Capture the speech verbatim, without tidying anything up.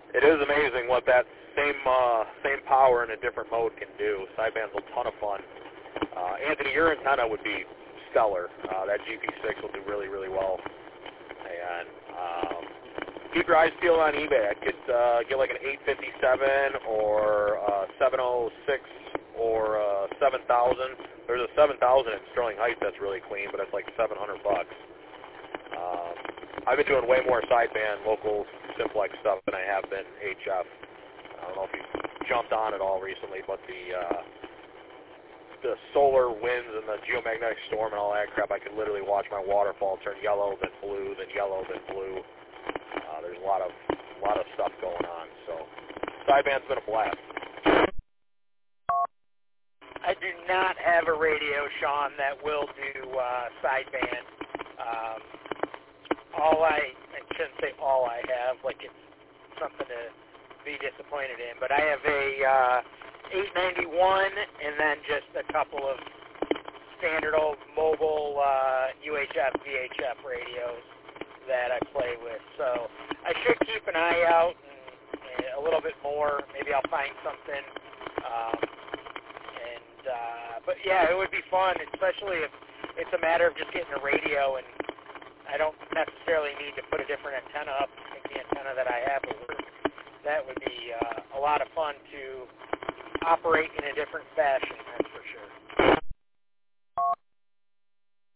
it is amazing what that same uh, same power in a different mode can do. Sideband's a ton of fun. Uh, Anthony, your antenna would be stellar. Uh, that G P six will do really, really well. And um, keep your eyes peeled on eBay. I could uh, get like an eight fifty-seven or uh, seven oh six or uh, seven thousand. There's a seven thousand in Sterling Heights that's really clean, but it's like seven hundred bucks. Um, I've been doing way more sideband local simplex stuff than I have been H F. I don't know if you've jumped on it all recently, but the uh, the solar winds and the geomagnetic storm and all that crap, I could literally watch my waterfall turn yellow, then blue, then yellow, then blue. Uh, there's a lot of a lot of stuff going on. So sideband's been a blast. I do not have a radio, Sean, that will do uh, sideband. Um, all I, I shouldn't say all I have, like it's something to be disappointed in, but I have a uh, eight ninety-one and then just a couple of standard old mobile uh, U H F, V H F radios that I play with. So I should keep an eye out and, and a little bit more. Maybe I'll find something. Um, and uh, but yeah, it would be fun, especially if it's a matter of just getting a radio, and I don't necessarily need to put a different antenna up. I think the antenna that I have will work. That would be uh, a lot of fun to operate in a different fashion.